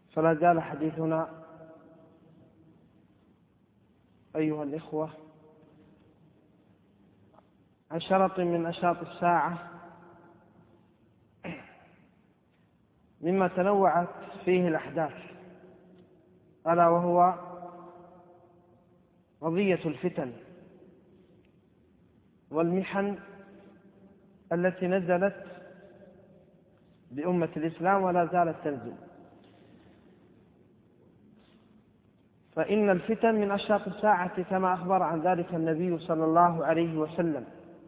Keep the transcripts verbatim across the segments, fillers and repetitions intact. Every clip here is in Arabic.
فلا زال حديثنا أيها الإخوة عن شرط من أشراط الساعة مما تنوعت فيه الأحداث، ألا وهو قضية الفتن والمحن التي نزلت بأمة الإسلام ولا زالت تنزل. فإن الفتن من أشراط الساعة كما أخبر عن ذلك النبي صلى الله عليه وسلم.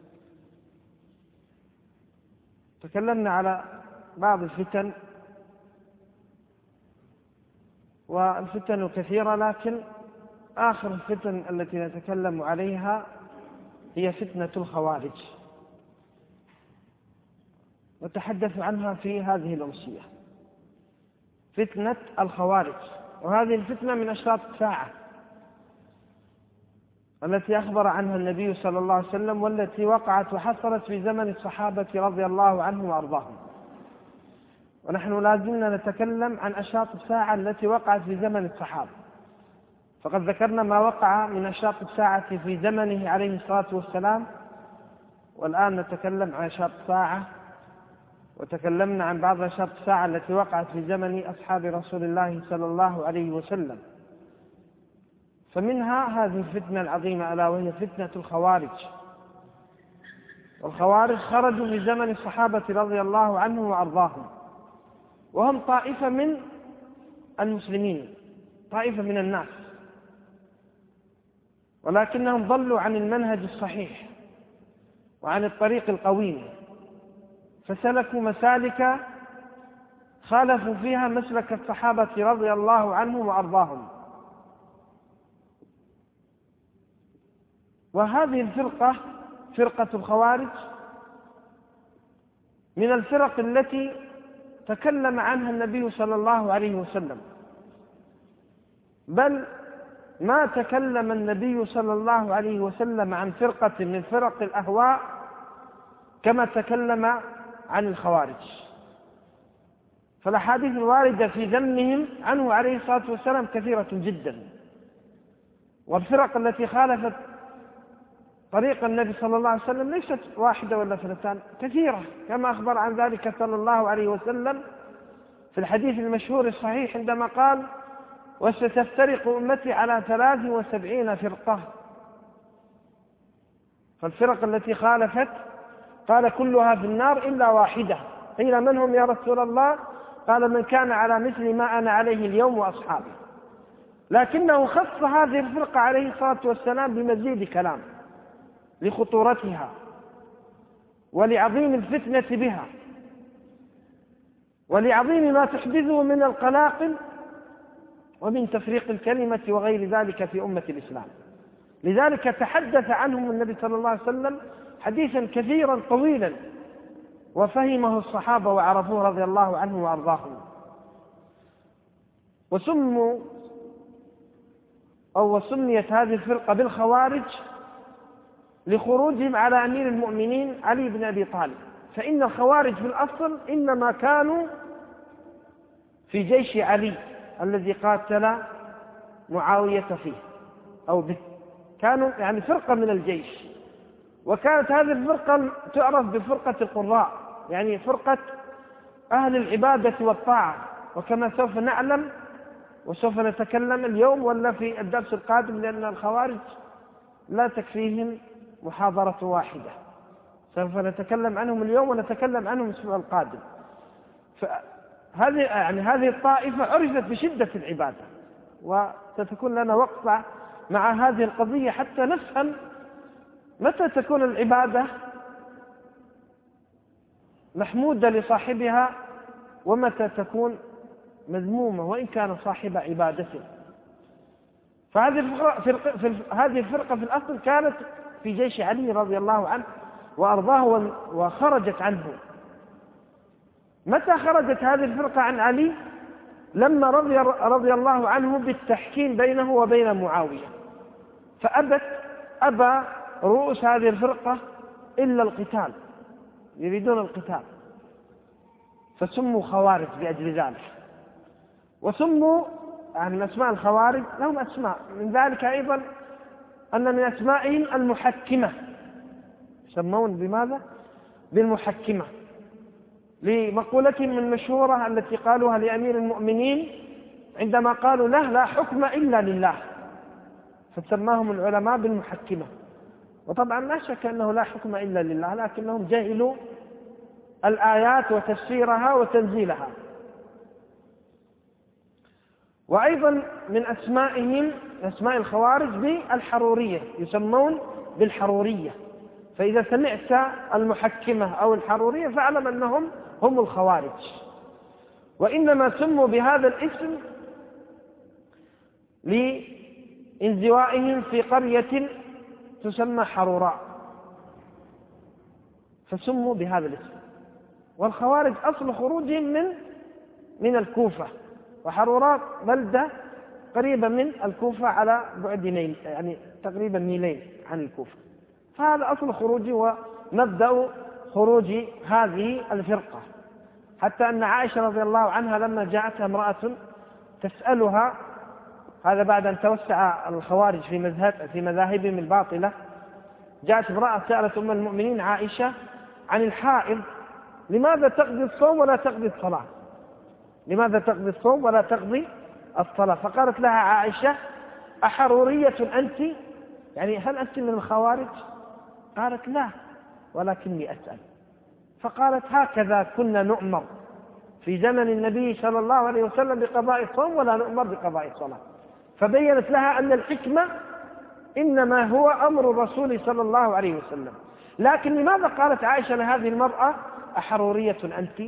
تكلمنا على بعض الفتن، والفتن كثيرة، لكن آخر الفتن التي نتكلم عليها هي فتنة الخوارج، نتحدث عنها في هذه الأمسية. فتنة الخوارج، وهذه الفتنة من أشراط الساعة التي أخبر عنها النبي صلى الله عليه وسلم، والتي وقعت وحصلت في زمن الصحابة رضي الله عنهم وأرضاهم. ونحن لازلنا نتكلم عن أشراط الساعة التي وقعت في زمن الصحابة، فقد ذكرنا ما وقع من أشراط الساعة في زمنه عليه الصلاة والسلام، والآن نتكلم عن أشراط الساعة، وتكلمنا عن بعض أشراط الساعة التي وقعت في زمن أصحاب رسول الله صلى الله عليه وسلم. فمنها هذه الفتنة العظيمة، ألا وهي فتنة الخوارج. والخوارج خرجوا في زمن الصحابة رضي الله عنهم وأرضاهم، وهم طائفة من المسلمين، طائفة من الناس، ولكنهم ضلوا عن المنهج الصحيح وعن الطريق القويم، فسلكوا مسالك خالفوا فيها مسلك الصحابة رضي الله عنهم وأرضاهم. وهذه الفرقة، فرقة الخوارج، من الفرق التي تكلم عنها النبي صلى الله عليه وسلم، بل ما تكلم النبي صلى الله عليه وسلم عن فرقة من فرق الأهواء كما تكلم عن الخوارج. فالأحاديث الواردة في ذمهم عنه عليه الصلاة والسلام كثيرة جدا، والفرق التي خالفت طريق النبي صلى الله عليه وسلم ليست واحدة ولا اثنتان، كثيرة، كما أخبر عن ذلك صلى الله عليه وسلم في الحديث المشهور الصحيح عندما قال: وستفترق أمتي على ثلاث وسبعين فرقة. فالفرق التي خالفت قال كلها في النار إلا واحدة. قيل من هم يا رسول الله؟ قال من كان على مثل ما أنا عليه اليوم وأصحابي. لكنه خص هذه الفرقة عليه الصلاة والسلام بمزيد كلام لخطورتها ولعظيم الفتنة بها ولعظيم ما تحدثه من القلاقل ومن تفريق الكلمة وغير ذلك في أمة الإسلام. لذلك تحدث عنهم النبي صلى الله عليه وسلم حديثا كثيرا طويلا، وفهمه الصحابة وعرفوه رضي الله عنهم وأرضاهم. وسموا أو وسميت هذه الفرقة بالخوارج لخروجهم على أمير المؤمنين علي بن أبي طالب. فإن الخوارج في الأصل إنما كانوا في جيش علي الذي قاتل معاوية فيه أو به، كانوا يعني فرقة من الجيش. وكانت هذه الفرقة تعرف بفرقة القراء، يعني فرقة أهل العبادة والطاعة. وكما سوف نعلم وسوف نتكلم اليوم ولا في الدرس القادم، لأن الخوارج لا تكفيهم محاضرة واحدة، سوف نتكلم عنهم اليوم ونتكلم عنهم الأسبوع القادم. فهذه يعني هذه الطائفة عرفت بشدة العبادة، وستكون لنا وقفة مع هذه القضية حتى نفهم متى تكون العبادة محمودة لصاحبها ومتى تكون مذمومة وإن كان صاحب عبادة. فهذه الفرقة في هذه الفرقة في الأصل كانت في جيش علي رضي الله عنه وأرضاه وخرجت عنه. متى خرجت هذه الفرقة عن علي؟ لما رضي, رضي الله عنه بالتحكيم بينه وبين معاوية، فأبت أبى رؤوس هذه الفرقة إلا القتال، يريدون القتال، فسموا خوارج لأجل ذلك. وسموا يعني من أسماء الخوارج لهم أسماء، من ذلك أيضا أن من أسمائهم المحكمة، يسمون بماذا؟ بالمحكمة، لمقولتهم المشهورة التي قالوها لأمير المؤمنين عندما قالوا له لا حكم إلا لله، فسماهم العلماء بالمحكمة. وطبعا لا شك أنه لا حكم إلا لله، لكنهم جهلوا الآيات وتفسيرها وتنزيلها. وأيضا من أسمائهم أسماء الخوارج بالحرورية، يسمون بالحرورية، فإذا سمعت المحكمة أو الحرورية فاعلم أنهم هم الخوارج. وإنما سموا بهذا الاسم لانزوائهم في قرية تسمى حروراء، فسموا بهذا الاسم. والخوارج أصل خروجهم من من الكوفة، وحروراء بلدة قريبة من الكوفة على بعد ميل، يعني تقريبا ميلين عن الكوفة، فهذا أصل خروجي ومبدأ خروج هذه الفرقة. حتى أن عائشة رضي الله عنها لما جاءتها امرأة تسألها، هذا بعد أن توسع الخوارج في مذهب في مذاهبهم الباطلة، جاءت امرأة سألت أم المؤمنين عائشة عن الحائض لماذا تقضي الصوم ولا تقضي الصلاة، لماذا تقضي الصوم ولا تقضي الصلاة؟ فقالت لها عائشة أحرورية أنت؟ يعني هل أنت من الخوارج؟ قالت لا ولكني أسأل. فقالت هكذا كنا نؤمر في زمن النبي صلى الله عليه وسلم بقضاء الصوم ولا نؤمر بقضاء الصلاة. فبينت لها أن الحكمة إنما هو أمر الرسول صلى الله عليه وسلم. لكن لماذا قالت عائشة لهذه المرأة أحرورية أنت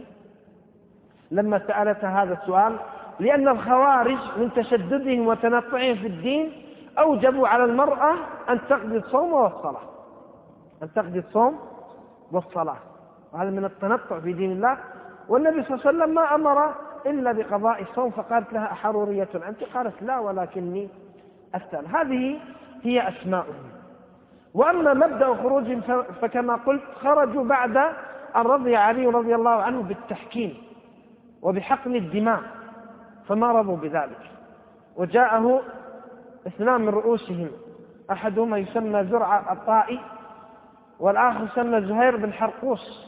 لما سألتها هذا السؤال؟ لأن الخوارج من تشددهم وتنطعهم في الدين أوجبوا على المرأة أن تقضي الصوم والصلاة، أن تقضي الصوم والصلاة، وهذا من التنطع في دين الله. والنبي صلى الله عليه وسلم ما أمر إلا بقضاء الصوم، فقالت لها أحرورية أنت؟ قالت لا ولكني أسأل. هذه هي أسماؤهم. وأما مبدأ خروجهم فكما قلت خرجوا بعد أن رضي علي رضي الله عنه بالتحكيم وبحقن الدماء، فما رضوا بذلك، وجاءه اثنان من رؤوسهم، أحدهما يسمى زرع الطائي والآخر يسمى زهير بن حرقوس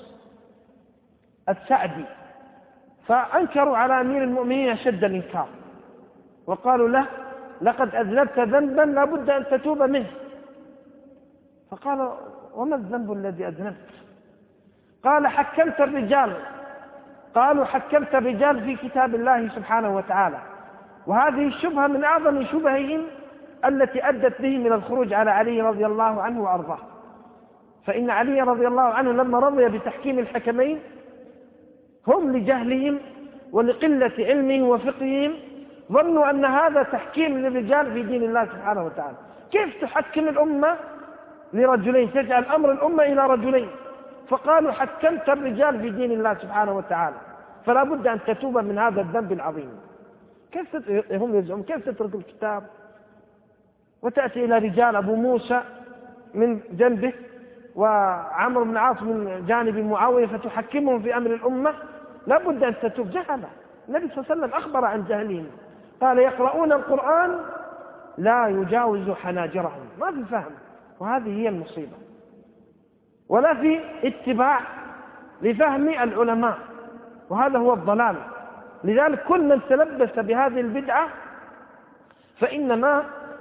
السعدي، فأنكروا على أمير المؤمنين أشد الإنكار، وقالوا له لقد أذنبت ذنبا لا بد أن تتوب منه. فقال وما الذنب الذي أذنبت؟ قال حكمت الرجال. قالوا حكمت الرجال في كتاب الله سبحانه وتعالى. وهذه الشبهة من أعظم شبههم التي أدت بهم إلى الخروج على علي رضي الله عنه وأرضاه. فإن علي رضي الله عنه لما رضي بتحكيم الحكمين هم لجهلهم ولقلة علمهم وفقههم ظنوا أن هذا تحكيم للرجال في دين الله سبحانه وتعالى. كيف تحكم الأمة لرجلين، تجعل أمر الأمة إلى رجلين؟ فقالوا حكمت الرجال في دين الله سبحانه وتعالى، فلا بد أن تتوب من هذا الذنب العظيم. كيف هم يزعمون كيف تترك الكتاب وتأتي إلى رجال أبو موسى من جنبه وعمرو بن عاص من جانب معاوية فتحكمهم في أمر الأمة؟ لا بد أن تتوب. جهل. النبي صلى الله عليه وسلم أخبر عن جهلهم، قال يقرؤون القرآن لا يجاوز حناجرهم، ما في فهم، وهذه هي المصيبة، ولا في اتباع لفهم العلماء، وهذا هو الضلال. لذلك كل من تلبس بهذه البدعة فإنما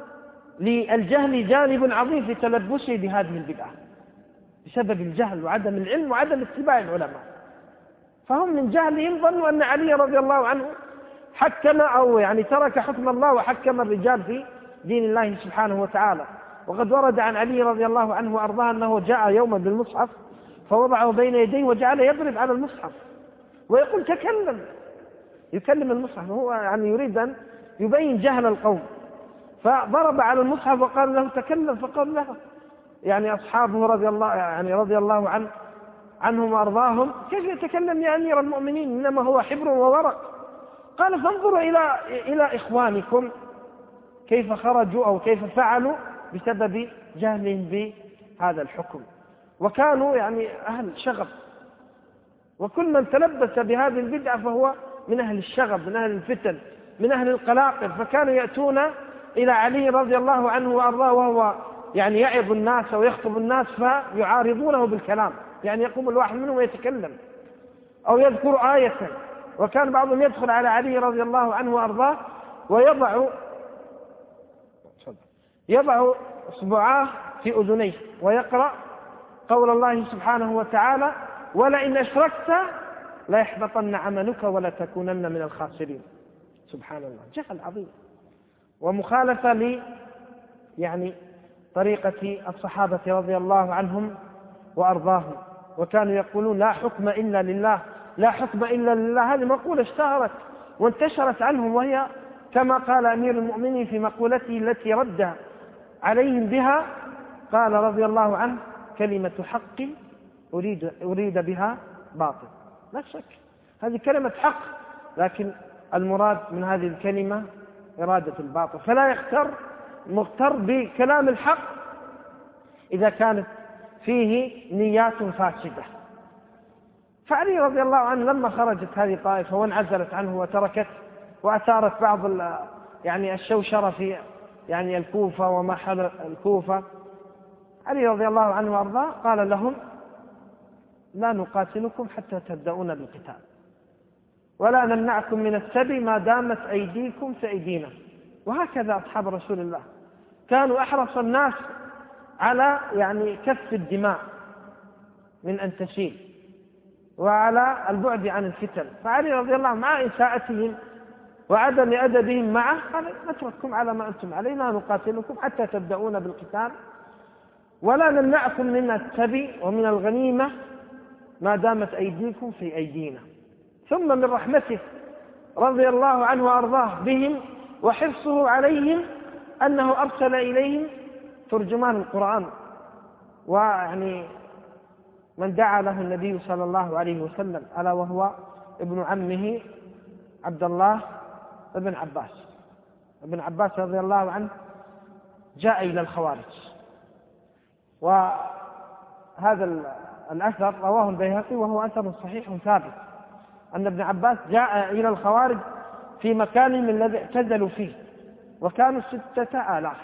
للجهل جانب عظيم في تلبسه بهذه البدعة بسبب الجهل وعدم العلم وعدم اتباع العلماء. فهم من جهلهم ظنوا أن علي رضي الله عنه حكم أو يعني ترك حكم الله وحكم الرجال في دين الله سبحانه وتعالى. وقد ورد عن علي رضي الله عنه وأرضاه أنه جاء يوما بالمصحف فوضعه بين يديه وجعل يضرب على المصحف ويقول تكلم، يكلم المصحف، وهو يعني يريد أن يبين جهل القوم، فضرب على المصحف وقال له تكلم، فقال له يعني أصحابه رضي الله يعني رضي الله عنه عنهم وأرضاهم كيف يتكلم يا أمير المؤمنين إنما هو حبر وورق؟ قال فانظروا إلى إلى إخوانكم كيف خرجوا أو كيف فعلوا بسبب جهلهم بهذا الحكم، وكانوا يعني أهل شغب. وكل من تلبس بهذه البدعة فهو من أهل الشغب، من أهل الفتن، من أهل القلاقل، فكانوا يأتون إلى علي رضي الله عنه وأرضاه وهو يعني يعظ الناس ويخطب الناس فيعارضونه بالكلام، يعني يقوم الواحد منهم ويتكلم أو يذكر آية. وكان بعضهم يدخل على علي رضي الله عنه وأرضاه ويضع يضع إصبعاه في أذنيه ويقرأ قول الله سبحانه وتعالى: ولئن أشركت ليحبطن عملك ولا تكونن من الخاسرين. سبحان الله، جهل عظيم ومخالفة ل يعني طريقة الصحابة رضي الله عنهم وأرضاهم. وكانوا يقولون: لا حكم إلا لله، لا حكم إلا لله. هذه مقولة اشتهرت وانتشرت عنهم، وهي كما قال أمير المؤمنين في مقولته التي رد عليهم بها، قال رضي الله عنه: كلمة حق أريد, أريد بها باطل. لا شك هذه كلمة حق، لكن المراد من هذه الكلمة إرادة الباطل، فلا يختر مغتر بكلام الحق إذا كانت فيه نيات فاسدة. فعلي رضي الله عنه لما خرجت هذه الطائفة وانعزلت عنه وتركت وأثارت بعض يعني الشوشرة في يعني الكوفة وما حل الكوفة، علي رضي الله عنه وأرضاه قال لهم: لا نقاتلكم حتى تبدأون بالقتال، ولا نمنعكم من السبي ما دامت أيديكم في أيدينا. وهكذا أصحاب رسول الله كانوا أحرص الناس على يعني كف الدماء من أن تسيل وعلى البعد عن الفتن. فعلي رضي الله عنه مع إساءتهم وعدم أدبهم معه قال: نترككم على ما أنتم عليه، لا نقاتلكم حتى تبدأون بالقتال، ولا نمنعكم من السبي ومن الغنيمة ما دامت أيديكم في أيدينا. ثم من رحمته رضي الله عنه وأرضاه بهم وحرصه عليهم أنه أرسل إليهم ترجمان القرآن، ويعني من دعا له النبي صلى الله عليه وسلم، ألا وهو ابن عمه عبد الله ابن عباس. ابن عباس رضي الله عنه جاء إلى الخوارج، وهذا الأثر رواه البيهقي وهو أثر صحيح ثابت، أن ابن عباس جاء إلى الخوارج في مكانهم الذي اعتزلوا فيه، وكانوا ستة آلاف،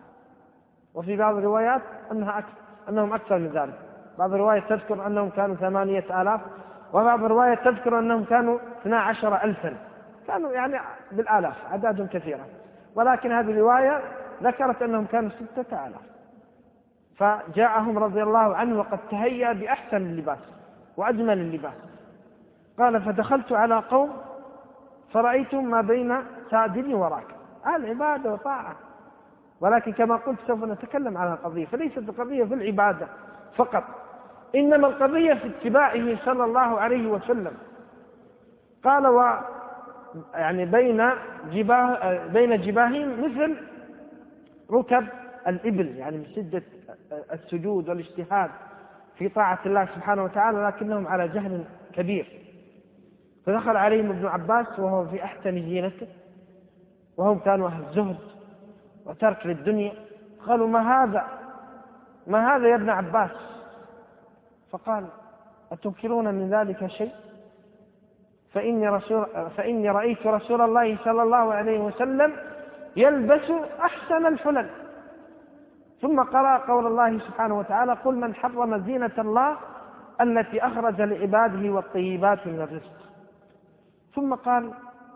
وفي بعض الروايات أنها أكثر أنهم أكثر من ذلك. بعض الروايات تذكر أنهم كانوا ثمانية آلاف، وبعض الروايات تذكر أنهم كانوا اثنا عشر ألفا، كانوا يعني بالآلاف، أعداد كثيرة، ولكن هذه الرواية ذكرت أنهم كانوا ستة آلاف. فجاءهم رضي الله عنه وقد تهيأ بأحسن اللباس وأجمل اللباس. قال: فدخلت على قوم فرأيتم ما بين سادل وراك، أهل عبادة وطاعة، ولكن كما قلت سوف نتكلم عن القضية، فليست القضية في العبادة فقط، إنما القضية في اتباعه صلى الله عليه وسلم. قال: و يعني بين جباه بين جباههم مثل ركب الإبل، يعني من شدة السجود والاجتهاد في طاعة الله سبحانه وتعالى، لكنهم على جهل كبير. فدخل عليهم ابن عباس وهو في أحسن زينته، وهم كانوا أهل زهد وترك للدنيا. قالوا: ما هذا ما هذا يا ابن عباس؟ فقال: أتنكرون من ذلك شيء؟ فإني, رسول فإني رأيت رسول الله صلى الله عليه وسلم يلبس أحسن الحلل. ثم قرأ قول الله سبحانه وتعالى: قل من حرم زينة الله التي أخرج لعباده والطيبات من الرزق. ثم قال: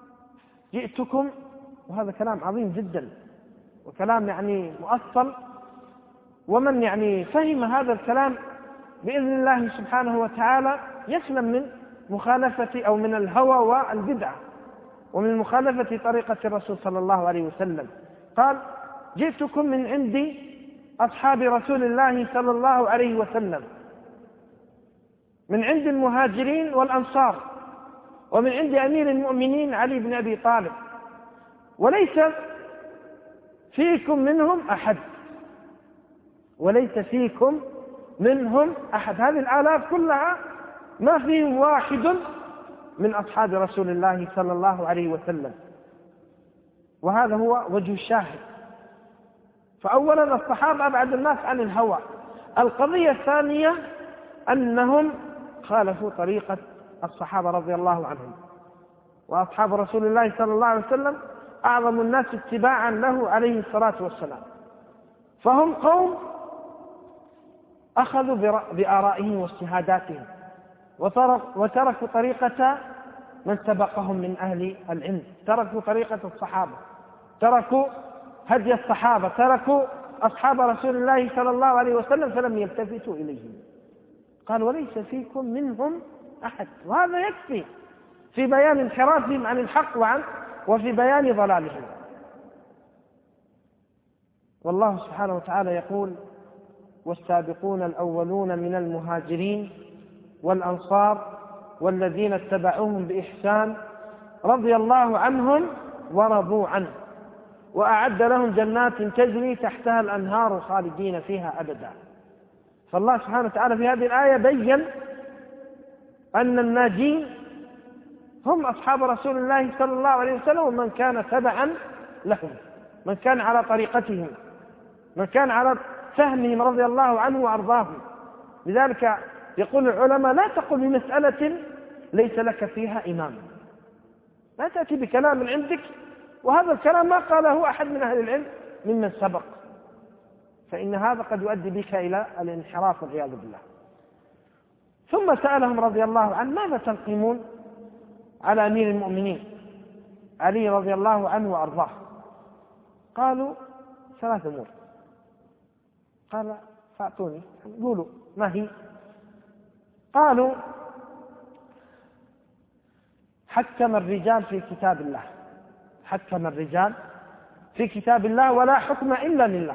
جئتكم، وهذا كلام عظيم جدا وكلام يعني مؤصل، ومن يعني فهم هذا الكلام بإذن الله سبحانه وتعالى يسلم من مخالفة أو من الهوى والبدعة ومن مخالفة طريقة الرسول صلى الله عليه وسلم. قال: جئتكم من عند أصحاب رسول الله صلى الله عليه وسلم، من عند المهاجرين والأنصار، ومن عند أمير المؤمنين علي بن أبي طالب، وليس فيكم منهم أحد، وليس فيكم منهم أحد. هذه الآلاف كلها ما فيهم واحد من أصحاب رسول الله صلى الله عليه وسلم. وهذا هو وجه الشاهد. فأولا الصحابة أبعد الناس عن الهوى. القضية الثانية أنهم خالفوا طريقة الصحابة رضي الله عنهم، وأصحاب رسول الله صلى الله عليه وسلم أعظم الناس اتباعا له عليه الصلاة والسلام. فهم قوم أخذوا بآرائهم واجتهاداتهم وتركوا طريقة من سبقهم من أهل العلم، تركوا طريقة الصحابة، تركوا هدي الصحابة، تركوا أصحاب رسول الله صلى الله عليه وسلم، فلم يلتفتوا إليهم. قال وليس فيكم منهم أحد، وهذا يكفي في بيان انحرافهم عن الحق وعن وفي بيان ضلالهم. والله سبحانه وتعالى يقول والسابقون الأولون من المهاجرين والأنصار والذين اتبعوهم بإحسان رضي الله عنهم ورضوا عنه وأعد لهم جنات تجري تحتها الأنهار خالدين فيها أبدا. فالله سبحانه وتعالى في هذه الآية بيّن أن الناجين هم أصحاب رسول الله صلى الله عليه وسلم ومن كان تبعا لهم، من كان على طريقتهم، من كان على فهمهم رضي الله عنه وأرضاهم. لذلك يقول العلماء لا تقل بمسألة ليس لك فيها إمام، لا تأتي بكلام عندك وهذا الكلام ما قاله أحد من أهل العلم ممن سبق، فإن هذا قد يؤدي بك إلى الانحراف والعياذ بالله. ثم سألهم رضي الله عنه ماذا تنقمون على أمير المؤمنين علي رضي الله عنه وأرضاه؟ قالوا ثلاث أمور. قال فأعطوني قولوا ما هي؟ قالوا حكم الرجال في كتاب الله، حكم الرجال في كتاب الله ولا حكم إلا لله.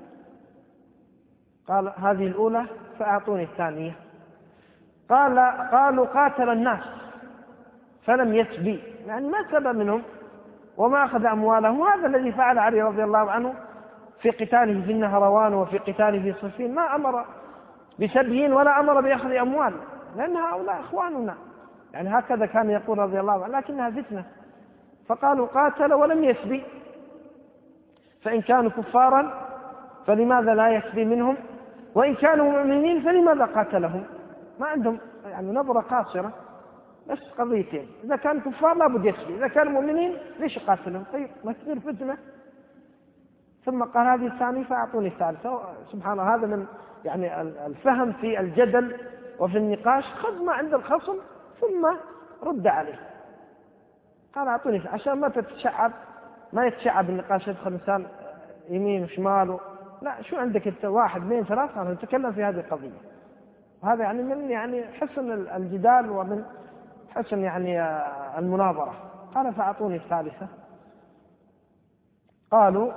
قال هذه الأولى، فأعطوني الثانية. قال قالوا قاتل الناس فلم يسبي، يعني ما سبى منهم وما أخذ أموالهم. هذا الذي فعل علي رضي الله عنه في قتاله في النهروان وفي قتاله في صفين، ما أمر بسبيين ولا أمر بأخذ أموال، لأن هؤلاء إخواننا، يعني هكذا كان يقول رضي الله عنه، لكنها فتنة. فقالوا قاتل ولم يسبي، فإن كانوا كفارا فلماذا لا يسبي منهم، وإن كانوا مؤمنين فلماذا قاتلهم؟ ما عندهم يعني نظرة قاصرة، بس قضيتين، إذا كانوا كفار لا بد يسبي، إذا كانوا مؤمنين ليش يقاتلهم؟ طيب ما تصير فتنة. ثم قال هذه الثانية فأعطوني الثالثة. سبحان الله، هذا من يعني الفهم في الجدل وفي النقاش، خذ ما عند الخصم ثم رد عليه. قال أعطوني عشان ما تتشعب، ما يتشعب النقاش، يدخل إنسان يمين وشمال، لا شو عندك أنت واحد اثنين ثلاثة، أنا نتكلم في هذه القضية. وهذا يعني من يعني حسن الجدال ومن حسن يعني المناظرة. قال فأعطوني الثالثة. قالوا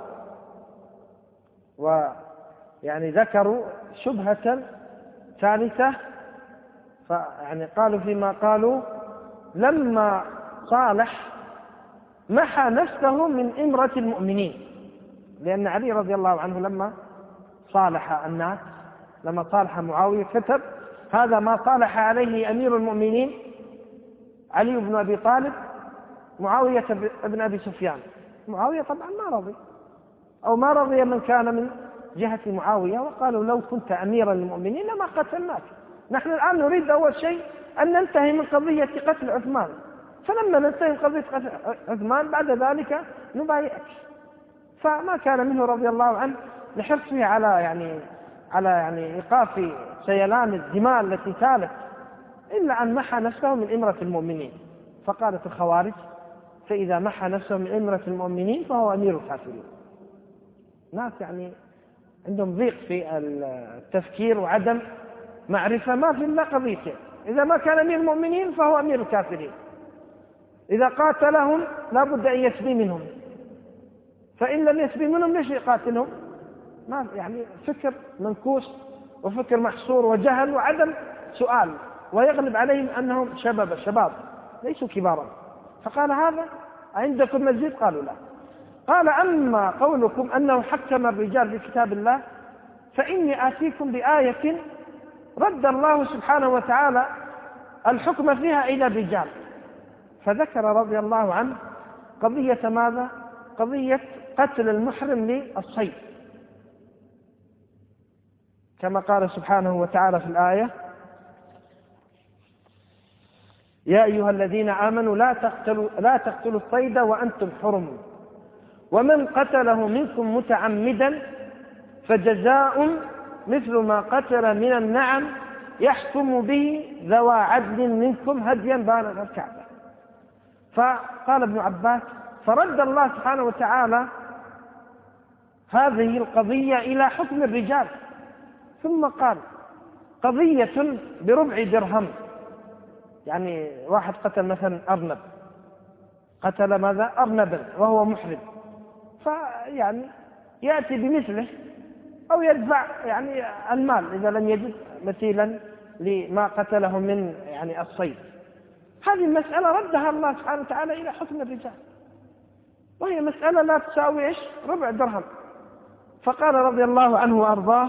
ويعني ذكروا شبهة ثالثة، فيعني قالوا فيما قالوا لما صالح محى نفسه من إمرة المؤمنين، لأن علي رضي الله عنه لما صالح الناس، لما صالح معاوية كتب هذا ما صالح عليه أمير المؤمنين علي بن أبي طالب معاوية بن أبي سفيان. معاوية طبعا ما رضي، أو ما رضي من كان من جهة معاوية، وقالوا لو كنت أميرا للمؤمنين لما قتلناك، نحن الآن نريد أول شيء أن ننتهي من قضية قتل عثمان، فلما ننتهي من قضية قتل عثمان بعد ذلك نبايعك. فما كان منه رضي الله عنه لحرصه على يعني على يعني إيقاف سيلان الدماء التي سالت، إلا أن محى نفسه من إمرة المؤمنين. فقالت الخوارج فإذا محى نفسه من إمرة المؤمنين فهو أمير الكافرين. ناس يعني عندهم ضيق في التفكير وعدم معرفة، ما في إلا قضيتين، إذا ما كان أمير المؤمنين فهو أمير الكافرين، إذا قاتلهم لا بد أن يسبي منهم، فإن لم يسبي منهم ليش يقاتلهم؟ ما يعني فكر منكوس وفكر محصور وجهل وعدم سؤال، ويغلب عليهم أنهم شباب شباب ليسوا كبارا. فقال هذا عندكم مزيد؟ قالوا لا. قال أما قولكم أنه حكم الرجال في كتاب الله فإني آتيكم بآية رد الله سبحانه وتعالى الحكم فيها إلى الرجال. فذكر رضي الله عنه قضية ماذا؟ قضية قتل المحرم للصيد، كما قال سبحانه وتعالى في الآية يا أيها الذين آمنوا لا تقتلوا, لا تقتلوا الصيد وأنتم حرم ومن قتله منكم متعمدا فجزاء مثل ما قتل من النعم يحكم به ذوى عدل منكم هديا بالغ الكعبة. فقال ابن عباس: فرد الله سبحانه وتعالى هذه القضية إلى حكم الرجال، ثم قال: قضية بربع درهم، يعني واحد قتل مثلا أرنب، قتل ماذا؟ أرنبا وهو محرم، فيعني يأتي بمثله أو يدفع يعني المال إذا لم يجد مثيلا لما قتله من يعني الصيد. هذه المسألة ردها الله سبحانه وتعالى إلى حكم الرجال، وهي مسألة لا تساوي إيش؟ ربع درهم. فقال رضي الله عنه وأرضاه: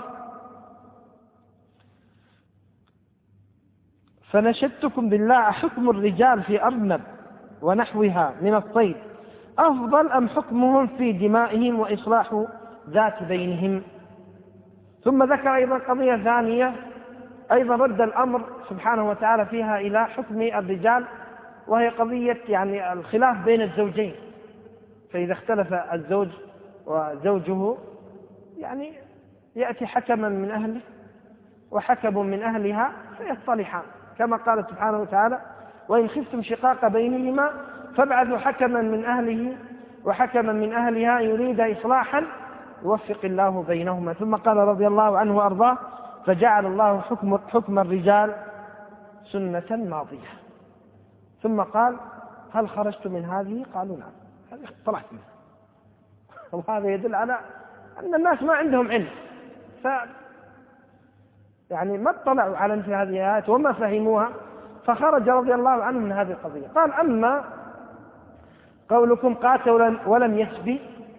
فنشدتكم بالله حكم الرجال في أرنب ونحوها من الصيد أفضل أم حكمهم في دمائهم وإصلاح ذات بينهم؟ ثم ذكر أيضا قضية ثانية أيضا رد الأمر سبحانه وتعالى فيها إلى حكم الرجال، وهي قضية يعني الخلاف بين الزوجين. فإذا اختلف الزوج وزوجه يعني يأتي حكما من أهله وحكم من أهلها فيصطلحان، كما قال سبحانه وتعالى: وإن خفتم شقاق بينهما فابعثوا حكما من أهله وحكما من أهلها يريد إصلاحا يوفق الله بينهما. ثم قال رضي الله عنه وأرضاه: فجعل الله حكم, حكم الرجال سنة ماضية. ثم قال: هل خرجت من هذه؟ قالوا: نعم، هذه طلعت منها. وهذا يدل على أن الناس ما عندهم علم، ف يعني ما اطلعوا على مثل هذه الآيات وما فهموها، فخرج رضي الله عنه من هذه القضية. قال: أما قولكم قاتل ولم يسبي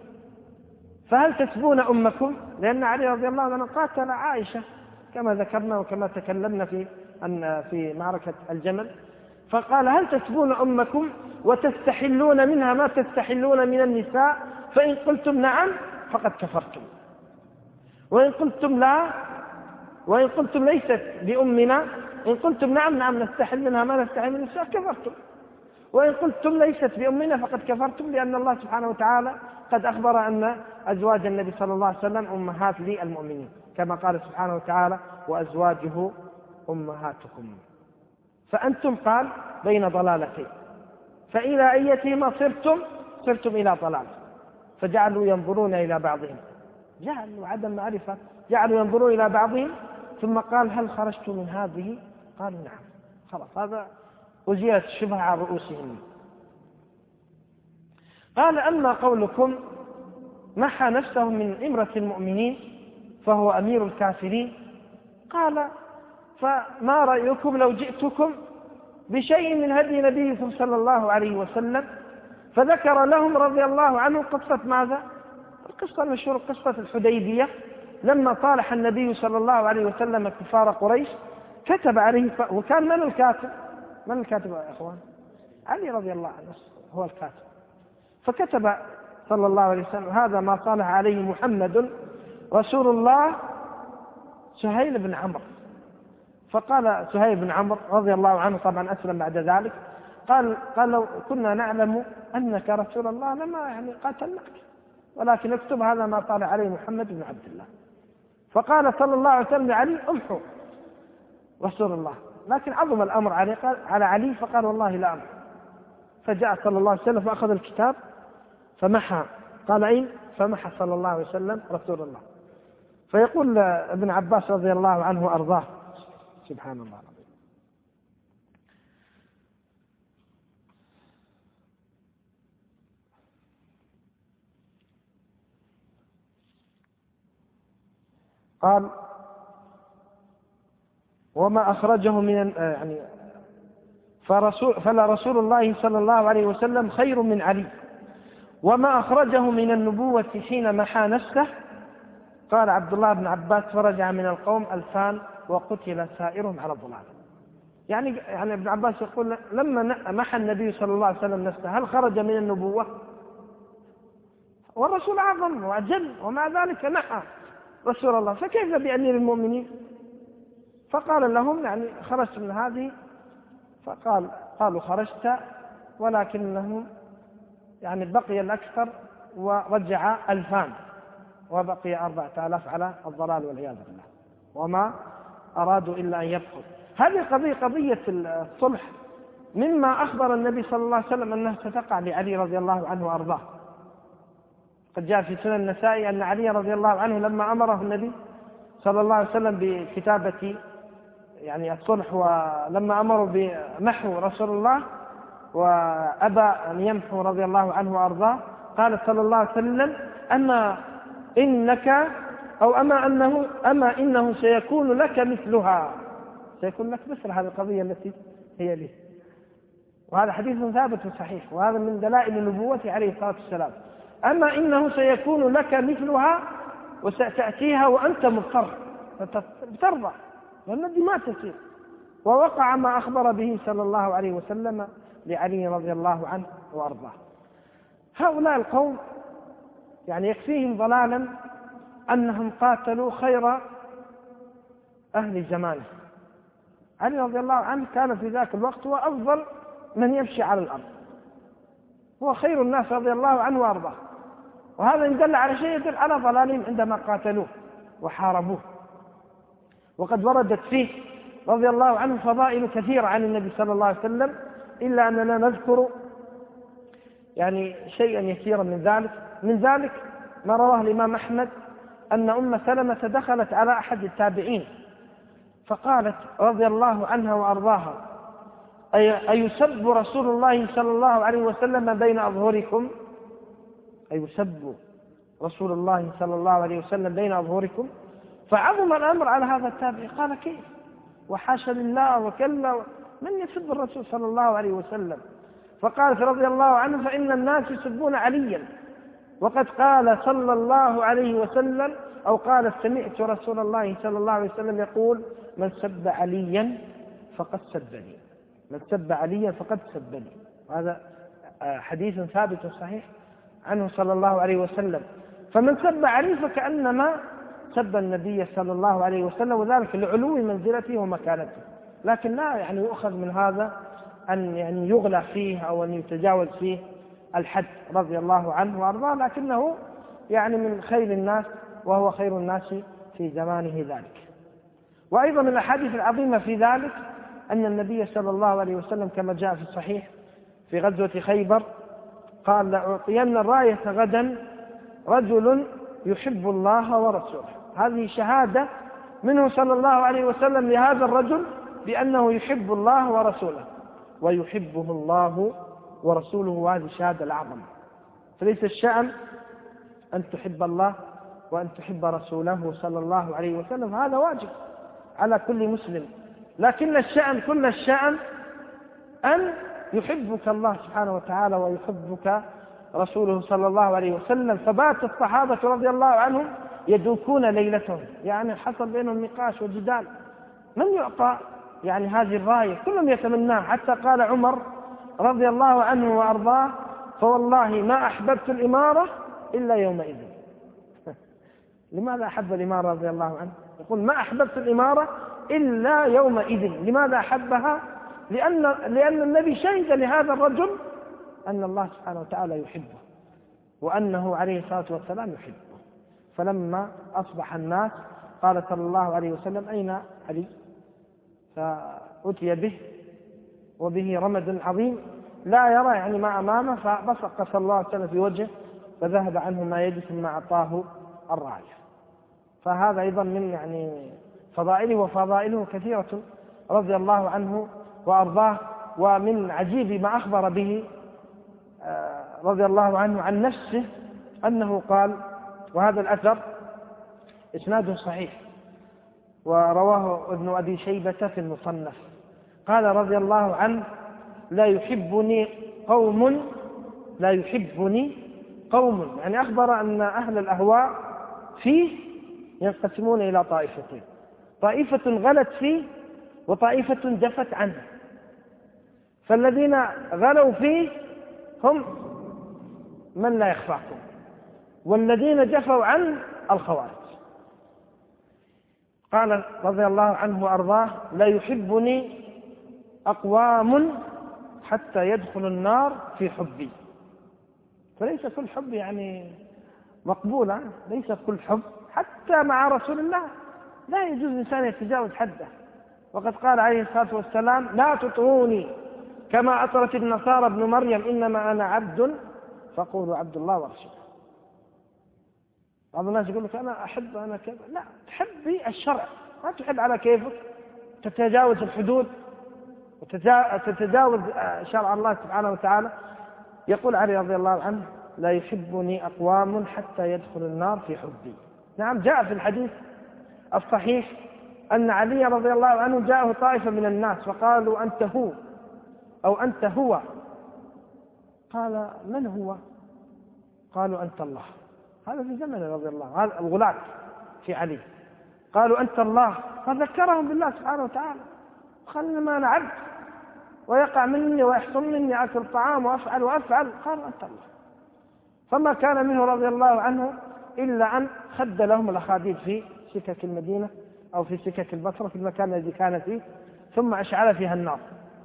فهل تسبون أمكم؟ لأن علي رضي الله عنه قاتل عائشة كما ذكرنا وكما تكلمنا في أن في معركة الجمل، فقال: هل تسبون أمكم وتستحلون منها ما تستحلون من النساء؟ فإن قلتم نعم فقد كفرتم، وإن قلتم لا وإن قلتم ليست بأمنا، إن قلتم نعم نعم نستحل منها ما نستحل من النساء كفرتم، وإن قلتم ليست بأمنا فقد كفرتم، لأن الله سبحانه وتعالى قد أخبر أن أزواج النبي صلى الله عليه وسلم أمهات للمؤمنين، كما قال سبحانه وتعالى: وأزواجه أمهاتكم. فأنتم قال بين ضلالتين، فإلى أيتهما صرتم صرتم إلى ضلال. فجعلوا ينظرون إلى بعضهم، جعلوا عدم معرفة، جعلوا ينظرون إلى بعضهم. ثم قال: هل خرجت من هذه؟ قالوا: نعم. خلاص، هذا أزيلت الشبهة عن رؤوسهم. قال: أما قولكم محى نفسه من إمرة المؤمنين فهو أمير الكافرين، قال: فما رأيكم لو جئتكم بشيء من هدي نبيكم صلى الله عليه وسلم؟ فذكر لهم رضي الله عنه قصة ماذا؟ القصة المشهورة، قصة الحديبية، لما صالح النبي صلى الله عليه وسلم كفار قريش كتب عليه ف... وكان من الكاتب؟ من الكاتب يا إخوان؟ علي رضي الله عنه هو الكاتب. فكتب صلى الله عليه وسلم: هذا ما صالح عليه محمد رسول الله سهيل بن عمرو. فقال سهيل بن عمرو رضي الله عنه، طبعا أسلم بعد ذلك، قال قال لو كنا نعلم أنك رسول الله لما يعني قاتلناك، ولكن اكتب هذا ما صالح عليه محمد بن عبد الله. فقال صلى الله عليه وسلم لعلي: امحو رسول الله. لكن عظم الأمر علي على علي فقال: والله لا أمحو. فجاء صلى الله عليه وسلم فأخذ الكتاب فمحى، قال: أين؟ فمحى صلى الله عليه وسلم رسول الله. فيقول ابن عباس رضي الله عنه وأرضاه: سبحان الله، قال: وما أخرجه من يعني فرسول فلا رسول الله صلى الله عليه وسلم خير من علي، وما أخرجه من النبوة حين محى نفسه. قال عبد الله بن عباس: فرجع من القوم ألفان وقتل سائرهم على الضلال. يعني يعني ابن عباس يقول: لما محى النبي صلى الله عليه وسلم نفسه هل خرج من النبوة؟ والرسول أعظم وأجل، ومع ذلك محى رسول الله، فكيف بأمير المؤمنين؟ فقال لهم: يعني خرجت من هذه فقال قالوا خرجت، ولكنه يعني بقي الأكثر ورجع ألفان، وبقي أربعة آلاف على الضلال والعياذ بالله، وما أرادوا إلا أن يبقوا. هذه قضية قضية الصلح مما أخبر النبي صلى الله عليه وسلم أنها ستقع لعلي رضي الله عنه وأرضاه. قد جاء في سنن النسائي أن علي رضي الله عنه لما أمره النبي صلى الله عليه وسلم بكتابة يعني الصلح، ولما أمروا بمحو رسول الله وأبى أن يمحو رضي الله عنه وأرضاه، قال صلى الله عليه وسلم: أما إنك أو أما أنه أما إنه سيكون لك مثلها، سيكون لك مثل هذه القضية التي هي لي. وهذا حديث ثابت صحيح، وهذا من دلائل نبوته عليه الصلاة والسلام. أما إنه سيكون لك مثلها وستأتيها وأنت مضطر فترضى، والذي ما تصير. ووقع ما أخبر به صلى الله عليه وسلم لعلي رضي الله عنه وأرضاه. هؤلاء القوم يعني يكفيهم ضلالا أنهم قاتلوا خير أهل زمانه. علي رضي الله عنه كان في ذاك الوقت هو أفضل من يمشي على الأرض، هو خير الناس رضي الله عنه وأرضاه، وهذا يدل على شيء يدل على ضلالهم عندما قاتلوه وحاربوه. وقد وردت فيه رضي الله عنه فضائل كثيرة عن النبي صلى الله عليه وسلم، إلا أننا نذكر يعني شيئا يسيرا من ذلك. من ذلك ما رواه الإمام أحمد أن أم سلمة دخلت على أحد التابعين فقالت رضي الله عنها وأرضاها: أيسب رسول الله صلى الله عليه وسلم بين أظهركم؟ أيسب رسول الله صلى الله عليه وسلم بين أظهركم؟ فعظم الأمر على هذا التابعي، قال: كيف؟ وحاشا لله وكلا، من يسب الرسول صلى الله عليه وسلم؟ فقالت رضي الله عنه: فإن الناس يسبون عليا، وقد قال صلى الله عليه وسلم أو قال: سمعت رسول الله صلى الله عليه وسلم يقول: من سب عليا فقد سبني، من سب عليا فقد سبني. هذا حديث ثابت صحيح عنه صلى الله عليه وسلم. فمن سب علي فكأنما سب النبي صلى الله عليه وسلم، وذلك لعلو منزلته ومكانته. لكن لا يعني يؤخذ من هذا أن يعني يغلى فيه أو أن يتجاوز فيه الحد رضي الله عنه وأرضاه، لكنه يعني من خير الناس وهو خير الناس في زمانه ذلك. وأيضا من الأحاديث العظيمة في ذلك أن النبي صلى الله عليه وسلم كما جاء في الصحيح في غزوة خيبر قال: لأعطين الراية غدا رجل يحب الله ورسوله. هذه شهادة منه صلى الله عليه وسلم لهذا الرجل بأنه يحب الله ورسوله ويحبه الله ورسوله، وهذه الشهادة الأعظم. فليس الشأن أن تحب الله وأن تحب رسوله صلى الله عليه وسلم، هذا واجب على كل مسلم، لكن الشأن كل الشأن أن يحبك الله سبحانه وتعالى ويحبك رسوله صلى الله عليه وسلم. فبات الصحابة رضي الله عنهم يدوكون ليلتهم، يعني حصل بينهم نقاش وجدال من يعطى يعني هذه الراية، كلهم يتمناه، حتى قال عمر رضي الله عنه وأرضاه: فوالله ما أحببت الإمارة إلا يومئذ. لماذا أحب الإمارة رضي الله عنه؟ يقول: ما أحببت الإمارة إلا يومئذ. لماذا أحبها؟ لأن, لأن النبي شهد لهذا الرجل أن الله سبحانه وتعالى يحبه وأنه عليه الصلاة والسلام يحبه. فلما أصبح الناس قال صلى الله عليه وسلم: أين علي؟ فأتي به وبه رمد عظيم لا يرى يعني ما أمامه، فبصق صلى الله عليه وسلم في وجهه فذهب عنه ما يده ثم أعطاه الراية. فهذا أيضا من يعني فضائله، وفضائله كثيرة رضي الله عنه وأرضاه. ومن عجيب ما أخبر به رضي الله عنه عن نفسه أنه قال، وهذا الأثر إسناده صحيح ورواه ابن أبي شيبة في المصنف، قال رضي الله عنه: لا يحبني قوم لا يحبني قوم يعني أخبر أن أهل الأهواء فيه ينقسمون إلى طائفتين: طائفة غلت فيه وطائفة جفت عنه. فالذين غلوا فيه هم من لا يخفاكم، والذين جفوا عنه الخوارج. قال رضي الله عنه وأرضاه: لا يحبني أقوام حتى يدخل النار في حبي. فليس كل حب يعني مقبولة، ليس كل حب حتى مع رسول الله لا يجوز الإنسان يتجاوز حده. وقد قال عليه الصلاة والسلام: لا تطروني كما أطرت النصارى ابن مريم، إنما أنا عبد فقولوا عبد الله ورسوله. بعض الناس يقول لك أنا أحب أنا كذا، لا، تحبي الشرع، ما تحب على كيفك تتجاوز الحدود وتتجاوز شرع الله سبحانه وتعالى. يقول علي رضي الله عنه: لا يحبني أقوام حتى يدخل النار في حبي. نعم، جاء في الحديث الصحيح أن علي رضي الله عنه جاءه طائفة من الناس وقالوا: أنت هو أو أنت هو. قال: من هو؟ قالوا: أنت الله. هذا في زمن رضي الله، هذا الغلاة في علي. قالوا: أنت الله. فذكرهم بالله سبحانه وتعالى، قال: ما أنا عبد ويقع مني ويحصل مني أكل طعام وأفعل وأفعل. قال: أنت الله. فما كان منه رضي الله عنه إلا أن خد لهم الأخاديد في سكك المدينة أو في سكك البصرة في المكان الذي كان فيه، ثم أشعل فيها النار.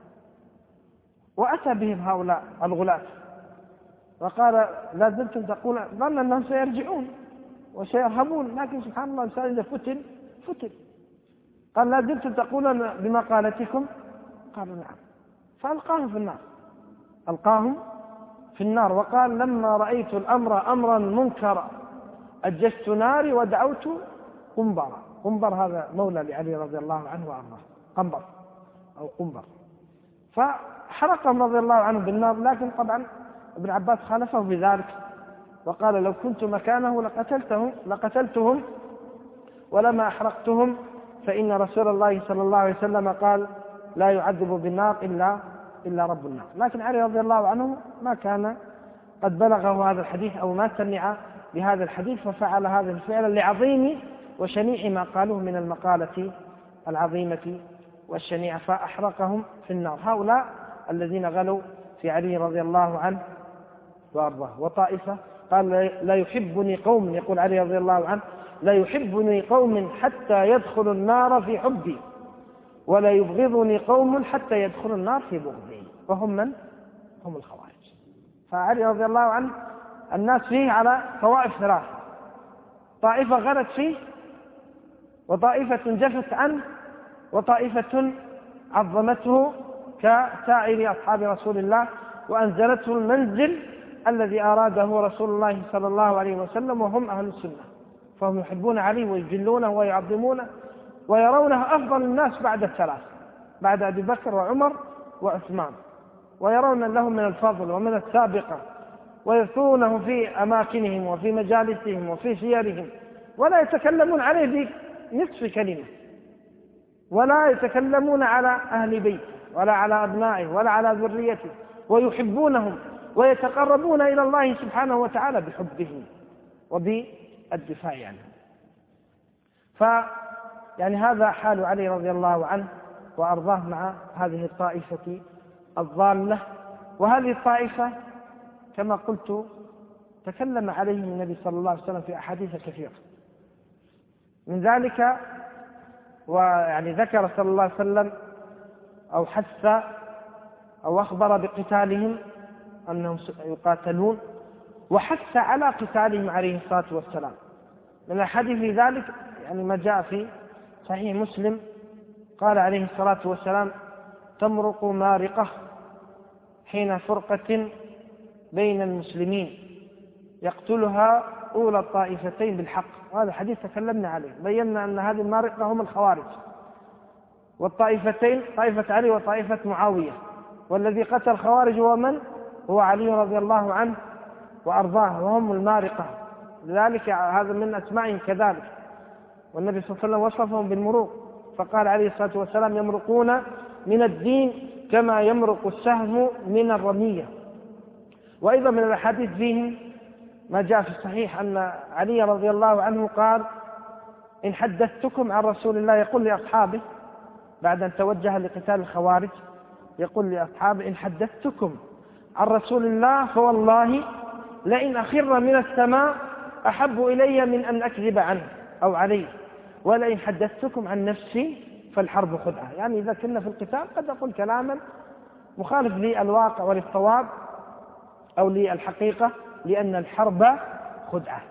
وأتى بهم هؤلاء الغلاة وقال: لا زلتم تقول، ظن أنهم سيرجعون وسيرهبون، لكن سبحان الله الإنسان إذا فتن فتن. قال: لا زلتم تقولون بمقالتكم؟ قالوا: نعم. فألقاهم في النار، ألقاهم في النار. وقال: لما رأيت الأمر أمرا منكرا أجست ناري ودعوت قنبرا. قنبر هذا مولى لعلي رضي الله عنه وأرضاه، قنبر أو قنبر. فحرقهم رضي الله عنه بالنار. لكن طبعا ابن عباس خالفه بذلك وقال: لو كنت مكانه لقتلتهم لقتلتهم ولما أحرقتهم، فإن رسول الله صلى الله عليه وسلم قال: لا يعذب بالنار إلا إلا رب النار. لكن علي رضي الله عنه ما كان قد بلغه هذا الحديث أو ما سمع بهذا الحديث، ففعل هذا الفعل لعظيم وشنيع ما قالوه من المقالة العظيمة والشنيعة، فأحرقهم في النار. هؤلاء الذين غلوا في علي رضي الله عنه وأرضاه. وطائفة قال: لا يحبني قوم، يقول علي رضي الله عنه: لا يحبني قوم حتى يدخل النار في حبي، ولا يبغضني قوم حتى يدخل النار في بغضي. وهم من؟ هم الخوارج. فعلي رضي الله عنه الناس فيه على طوائف ثلاثة: طائفة غلت فيه، وطائفة جفت عنه، وطائفة عظمته كسائر أصحاب رسول الله وأنزلته المنزل الذي أراده رسول الله صلى الله عليه وسلم، وهم أهل السنة. فهم يحبون علي ويجلونه ويعظمونه ويرونه أفضل الناس بعد الثلاث، بعد أبي بكر وعمر وعثمان، ويرون لهم من الفضل ومن السابقة، ويذكرونه في أماكنهم وفي مجالسهم وفي سيرهم، ولا يتكلمون عليه بنصف كلمة، ولا يتكلمون على أهل بيته ولا على أبنائه ولا على ذريته، ويحبونهم ويتقربون إلى الله سبحانه وتعالى بحبه وبالدفاع عنه. ف يعني هذا حال علي رضي الله عنه وأرضاه مع هذه الطائفة الضالة. وهذه الطائفة كما قلت تكلم عليهم النبي صلى الله عليه وسلم في أحاديث كثيرة، من ذلك ويعني ذكر صلى الله عليه وسلم أو حث أو أخبر بقتالهم أنهم يقاتلون، وحث على قتالهم عليه الصلاة والسلام. من الحديث في ذلك يعني ما جاء في صحيح مسلم قال عليه الصلاة والسلام: تمرق مارقة حين فرقة بين المسلمين يقتلها أولى الطائفتين بالحق. وهذا الحديث تكلمنا عليه، بينا أن هذه المارقة هم الخوارج، والطائفتين طائفة علي وطائفة معاوية، والذي قتل الخوارج هو من؟ هو علي رضي الله عنه وأرضاه، وهم المارقة. لذلك هذا من أسمائهم كذلك، والنبي صلى الله عليه وسلم وصفهم بالمروق، فقال عليه الصلاة والسلام: يمرقون من الدين كما يمرق السهم من الرمية. وأيضا من الأحاديث فيهم ما جاء في الصحيح أن علي رضي الله عنه قال: إن حدثتكم عن رسول الله، يقول لأصحابه بعد أن توجه لقتال الخوارج، يقول لأصحابه: إن حدثتكم عن رسول الله فوالله لئن أخر من السماء أحب إلي من أن أكذب عنه أو عليه، ولئن حدثتكم عن نفسي فالحرب خدعة. يعني إذا كنا في القتال قد أقول كلاما مخالف للواقع وللصواب أو للحقيقة، لأن الحرب خدعة.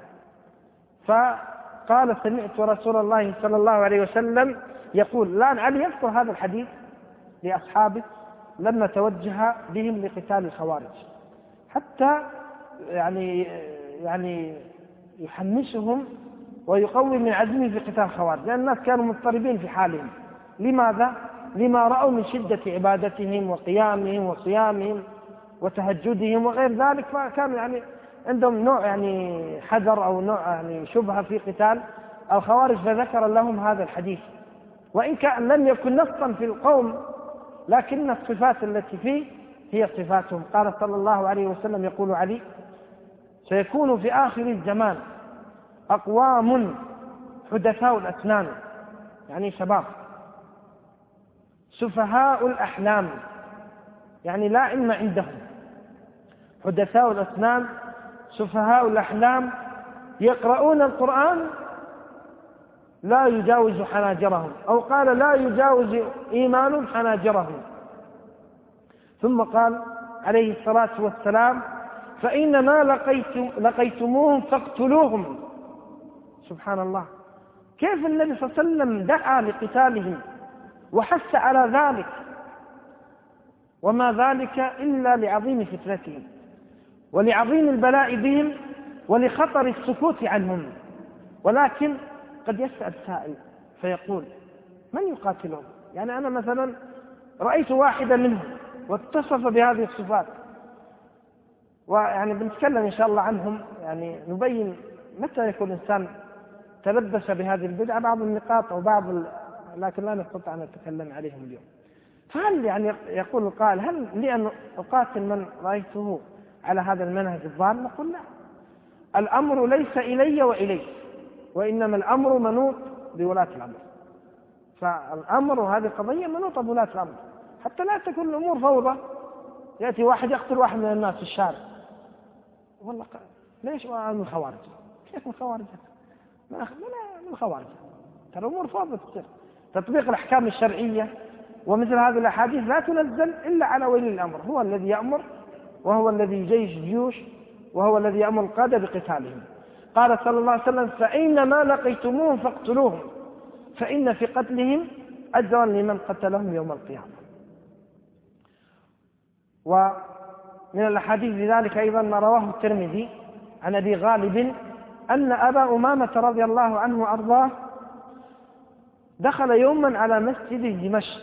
فقال سمعت رسول الله صلى الله عليه وسلم يقول. الآن علي يذكر هذا الحديث لأصحابه لما توجه بهم لقتال الخوارج، حتى يعني يعني يحمسهم ويقوي من عزمه في قتال الخوارج، لأن الناس كانوا مضطربين في حالهم. لماذا؟ لما رأوا من شدة عبادتهم وقيامهم وصيامهم وتهجدهم وغير ذلك، فكان يعني عندهم نوع يعني حذر أو نوع يعني شبهة في قتال الخوارج، فذكر لهم هذا الحديث، وإن كان لم يكن نصا في القوم لكن الصفات التي فيه هي صفاتهم. قال صلى الله عليه وسلم يقول علي: سيكون في آخر الزمان أقوام حدثاء الأسنان، يعني شباب، سفهاء الأحلام، يعني لا علم عندهم، حدثاء الأسنان سفهاء الأحلام، يقرؤون القرآن لا يجاوز حناجرهم، أو قال لا يجاوز إيمان حناجرهم. ثم قال عليه الصلاة والسلام: فإنما لقيتم لقيتموهم فاقتلوهم. سبحان الله، كيف النبي صلى الله عليه وسلم دعا لقتالهم وحث على ذلك، وما ذلك إلا لعظيم فتنتهم ولعظيم البلاء بهم ولخطر السكوت عنهم. ولكن قد يسأل سائل فيقول: من يقاتلهم؟ يعني أنا مثلا رأيت واحدا منهم واتصف بهذه الصفات، ويعني بنتكلم إن شاء الله عنهم، يعني نبين متى يكون الإنسان تلبس بهذه البدعة، بعض النقاط أو بعض ال... لكن لا نستطيع أن نتكلم عليهم اليوم. فهل يعني يقول القائل: هل لي أن أقاتل من رأيته على هذا المنهج الضال؟ نقول لا، الأمر ليس إلي وإليك، وإنما الأمر منوط بولاة الأمر. فالأمر هذه قضية منوطة بولاة الأمر، حتى لا تكون الأمور فوضى، يأتي واحد يقتل واحد من الناس في الشارع، والله ليش من الخوارج؟ كيف من الخوارج؟ من الخوارج، ترى الأمور فوضى تصير. تطبيق الأحكام الشرعية ومثل هذه الأحاديث لا تنزل إلا على ولي الأمر، هو الذي يأمر وهو الذي يجيش الجيوش وهو الذي يأمر القادة بقتالهم. قال صلى الله عليه وسلم: فإنما لقيتموهم فاقتلوهم فإن في قتلهم أجرا لمن قتلهم يوم القيامة. ومن الأحاديث لذلك أيضا ما رواه الترمذي عن أبي غالب أن أبا أمامة رضي الله عنه وأرضاه دخل يوما على مسجد دمشق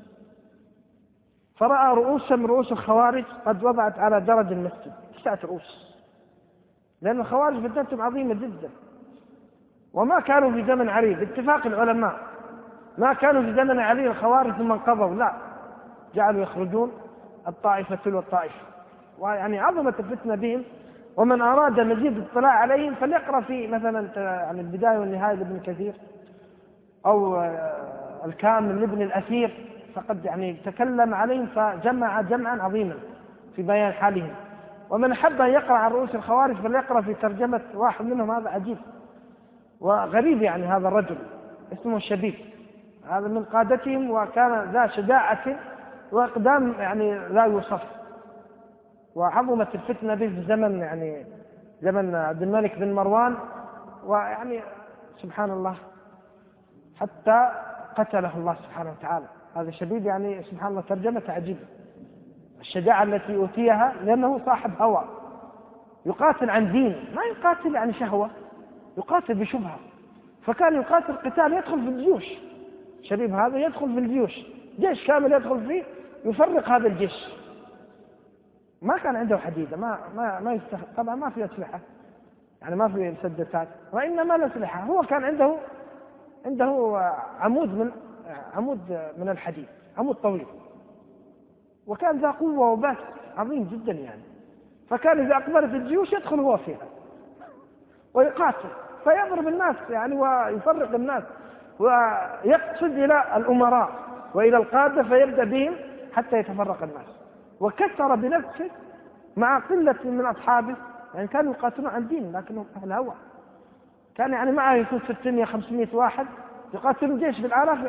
فرأى رؤوسا من رؤوس الخوارج قد وضعت على درج المسجد، تسعة رؤوس، لأن الخوارج فتنتهم عظيمة جدا، وما كانوا في زمن علي باتفاق العلماء، ما كانوا في زمن علي الخوارج ثم انقضوا، لا، جعلوا يخرجون الطائفة تلو الطائفة، ويعني عظمت الفتنة بهم. ومن أراد مزيد الاطلاع عليهم فليقرأ في مثلا عن البداية والنهاية لابن كثير أو الكامل لابن الأثير، فقد يعني تكلم عليهم فجمع جمعا عظيما في بيان حالهم. ومن حب أن يقرأ عن رؤوس الخوارج فليقرأ في ترجمة واحد منهم، هذا عجيب وغريب، يعني هذا الرجل اسمه الشبيب، هذا من قادتهم، وكان ذا شجاعة وإقدام يعني لا يوصف. وعظمت الفتنة به في زمن يعني زمن عبد الملك بن مروان، ويعني سبحان الله حتى قتله الله سبحانه وتعالى. هذا شديد، يعني سبحان الله ترجمة عجيبة، الشجاعة التي أوتيها، لأنه صاحب هوى يقاتل عن دين، ما يقاتل عن شهوة، يقاتل بشبهة، فكان يقاتل قتال يدخل في الجيوش. شبيب هذا يدخل في الجيوش، جيش كامل يدخل فيه يفرق هذا الجيش. ما كان عنده حديدة، ما ما ما يستخ... طبعا ما في أسلحة، يعني ما في مسدسات، وإنما الأسلحة هو كان عنده عنده عمود من عمود من الحديد، عمود طويل، وكان ذا قوة وبأس عظيم جدا يعني. فكان إذا أقبلت الجيوش يدخل هو فيها ويقاتل فيضرب الناس يعني ويفرق الناس، ويقصد إلى الأمراء وإلى القادة فيبدأ بهم حتى يتفرق الناس. وكثر بنفسه مع قلة من أصحابه، يعني كانوا يقاتلون عن دين لكنهم أهل هوى، كان يعني معه يكون ستمائة خمسمائة واحد يقاتلون جيش بالآلاف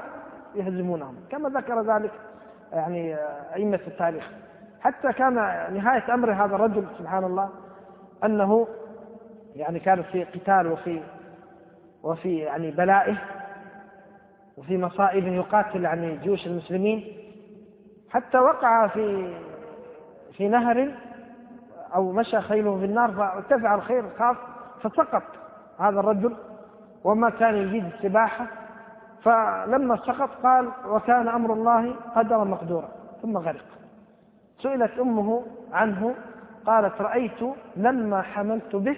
يهزمونهم، كما ذكر ذلك يعني أئمة التاريخ. حتى كان نهاية أمر هذا الرجل سبحان الله أنه يعني كان في قتال وفي وفي يعني بلائه وفي مصائب يقاتل يعني جيوش المسلمين، حتى وقع في في نهر أو مشى خيله في النار فارتفع الخيل خاف فسقط هذا الرجل وما كان يجيد السباحة، فلما سقط قال وكان أمر الله قدرا مقدورا ثم غرق. سئلت أمه عنه قالت رأيت لما حملت به،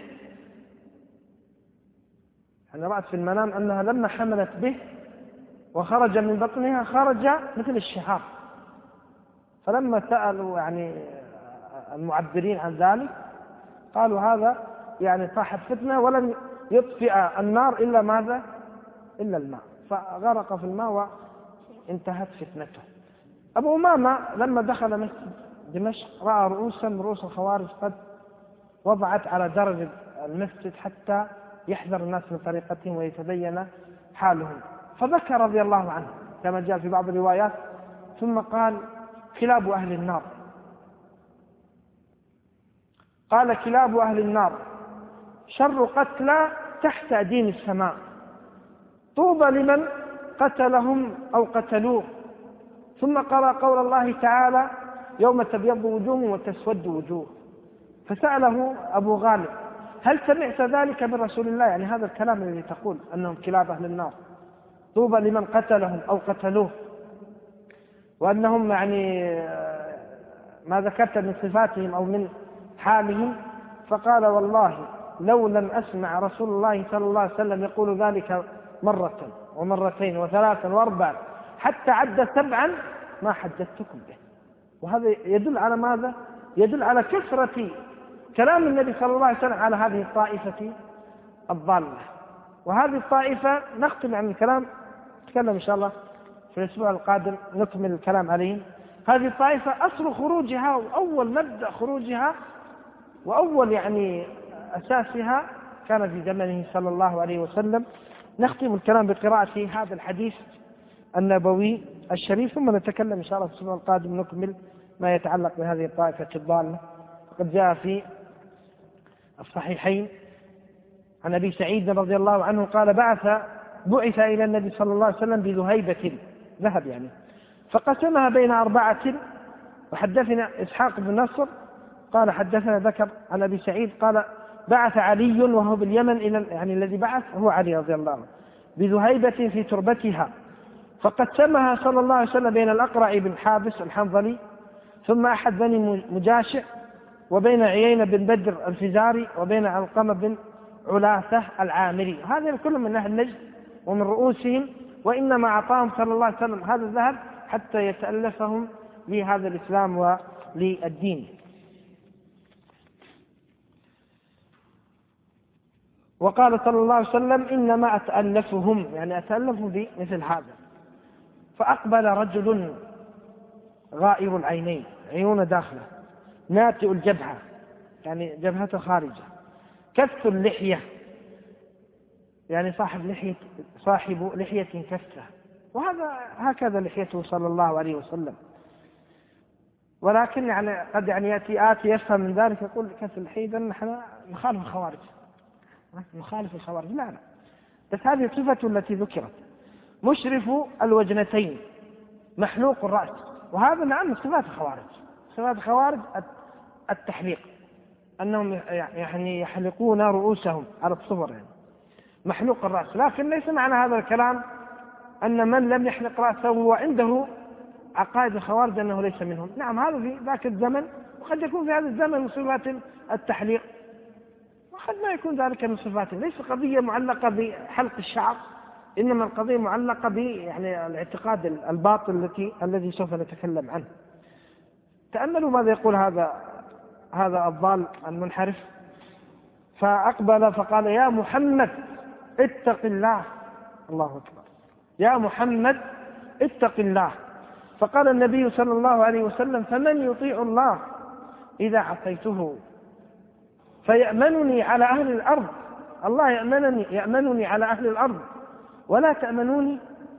أنا رأت في المنام أنها لما حملت به وخرج من بطنها خرج مثل الشهاب، فلما سألوا يعني المعبرين عن ذلك قالوا هذا يعني صاحب فتنة ولم يطفئ النار إلا ماذا؟ إلا الماء، فغرق في الماء وانتهت فتنته. أبو أمامة لما دخل مسجد دمشق رأى رؤوسا من رؤوس الخوارج قد وضعت على درج المسجد حتى يحذر الناس من طريقتهم ويتبين حالهم، فبكى رضي الله عنه كما جاء في بعض الروايات، ثم قال كلاب أهل النار، قال كلاب أهل النار شر قتلى تحت أديم السماء، طوبى لمن قتلهم أو قتلوه. ثم قرأ قول الله تعالى يوم تبيض وجوه وتسود وجوه، فسأله أبو غالب هل سمعت ذلك من رسول الله؟ يعني هذا الكلام الذي تقول أنهم كلاب أهل النار، طوبى لمن قتلهم أو قتلوه، وأنهم يعني ما ذكرت من صفاتهم أو من حالهم. فقال والله لو لم أسمع رسول الله صلى الله عليه وسلم يقول ذلك مرة ومرتين وثلاثا وأربعا حتى عد سبعا ما حدثتكم به. وهذا يدل على ماذا؟ يدل على كثرة كلام النبي صلى الله عليه وسلم على هذه الطائفة الضالة. وهذه الطائفة نختم عن الكلام، نتكلم إن شاء الله في الأسبوع القادم نكمل الكلام عليهم. هذه الطائفة أصل خروجها وأول مبدأ خروجها وأول يعني أساسها كان في زمنه صلى الله عليه وسلم. نختم الكلام بقراءة هذا الحديث النبوي الشريف، ثم نتكلم إن شاء الله في الأسبوع القادم نكمل ما يتعلق بهذه الطائفة الضالة. وقد جاء في الصحيحين عن أبي سعيد رضي الله عنه قال بعث بعث إلى النبي صلى الله عليه وسلم بذهيبة ذهب يعني، فقسمها بين أربعة. وحدثنا إسحاق بن نصر قال حدثنا ذكر عن أبي سعيد قال بعث علي وهو باليمن إلى يعني الذي بعث هو علي رضي الله عنه بذهيبة في تربتها، فقسمها صلى الله عليه وسلم بين الأقرع بن حابس الحنظلي ثم أحد بني مجاشع وبين عيينة بن بدر الفزاري وبين علقمة بن علاثة العامري، هذا كل من أهل نجد ومن رؤوسهم، وإنما أعطاهم صلى الله عليه وسلم هذا الذهب حتى يتألفهم لهذا الإسلام وللدين. وقال صلى الله عليه وسلم إنما أتألفهم يعني أتألفهم بمثل هذا. فأقبل رجل غائر العينين عيون داخله ناتئ الجبهة يعني جبهته خارجة كث اللحية يعني صاحب لحية صاحب لحية كثة، وهذا هكذا لحيته صلى الله عليه وسلم. ولكن يعني قد يعني يأتي آتي يفهم من ذلك يقول كث اللحية إذن نحن نخالف الخوارج مخالف الخوارج، لا لا، بس هذه الصفة التي ذكرت مشرف الوجنتين محلوق الرأس، وهذا نعم صفات الخوارج. صفات الخوارج التحليق، أنهم يعني يحلقون رؤوسهم على الصفر يعني محلوق الرأس، لكن ليس معنى هذا الكلام أن من لم يحلق رأسه وعنده عقائد الخوارج أنه ليس منهم. نعم هذا في ذاك الزمن، وقد يكون في هذا الزمن من صفات التحليق وقد ما يكون ذلك من صفاته. ليس قضية معلقة بحلق الشعر، إنما القضية معلقة ب يعني الاعتقاد الباطل التي الذي سوف نتكلم عنه. تأملوا ماذا يقول هذا هذا الضال المنحرف. فأقبل فقال يا محمد اتق الله. الله أكبر، يا محمد اتق الله. فقال النبي صلى الله عليه وسلم فمن يطيع الله إذا عصيته فيأمنني على أهل الأرض، الله يأمنني يأمنني على أهل الأرض ولا تأمنوني.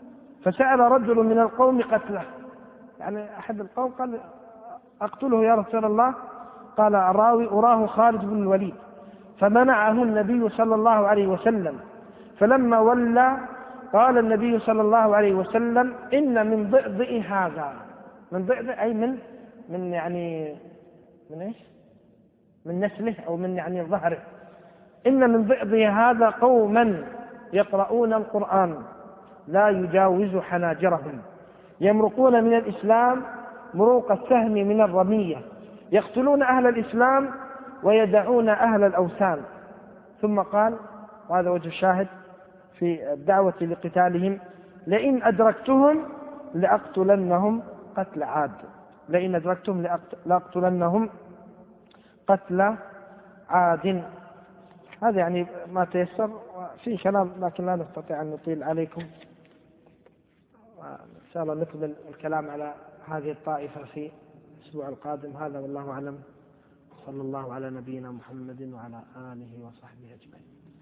فسأل رجل من القوم قتله، يعني أحد القوم قال أقتله يا رسول الله، قال الراوي أراه خالد بن الوليد، فمنعه النبي صلى الله عليه وسلم. فلما ولى قال النبي صلى الله عليه وسلم إن من ضئضئ هذا، من ضئضئ أي من من يعني من إيش؟ من نسله أو من يعني ظهره، إن من ضئضئ هذا قوما يقرؤون القرآن لا يجاوز حناجرهم، يمرقون من الإسلام مروق السهم من الرمية، يقتلون أهل الإسلام ويدعون أهل الأوثان. ثم قال، وهذا وجه الشاهد في الدعوة لقتالهم: لئن أدركتهم لأقتلنهم قتل عاد، لئن أدركتهم لأقتلنهم قتل عاد. هذا يعني ما تيسر في كلام، لكن لا نستطيع أن نطيل عليكم. إن شاء الله نكمل الكلام على هذه الطائفة في الأسبوع القادم. هذا والله أعلم، صلى الله على نبينا محمد وعلى آله وصحبه أجمعين.